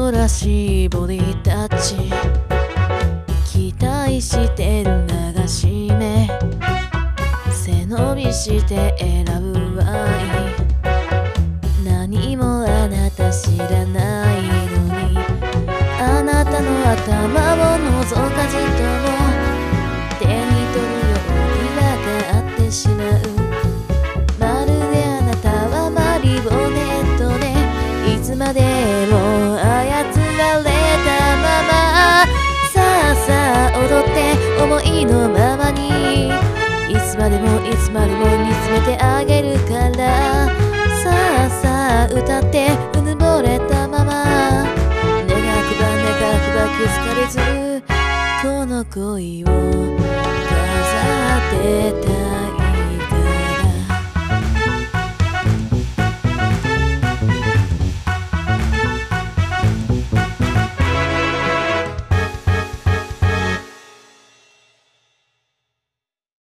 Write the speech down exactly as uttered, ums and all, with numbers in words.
らしいボディタッチ期待してる流し目背伸びして選ぶわい何もあなた知らないのにあなたの頭を覗かずとも手に取るように分かってしまうまるであなたはマリオネットでいつまでも操られたままさあさあ踊って思いのままにいつまでもいつまでも見つめてあげるからさあさあ歌ってうぬぼれたまま願くば願くば気づかれずこの恋を飾ってた